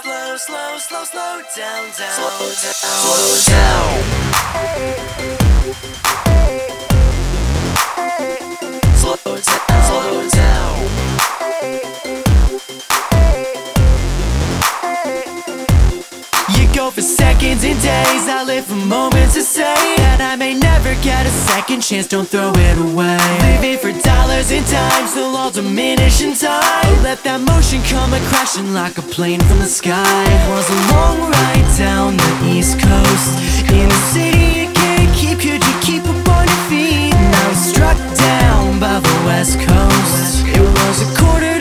slow down, slow down. Slow down. You go for seconds and days, I live for moments to say that I may never get a second chance, don't throw it away. Living for dollars and dimes, they'll all diminish in time. Let that motion come a-crashing like a plane from the sky. It was a long ride down the East Coast. In a city you can't keep, could you keep up on your feet? Now I'm struck down by the West Coast. It was a quarter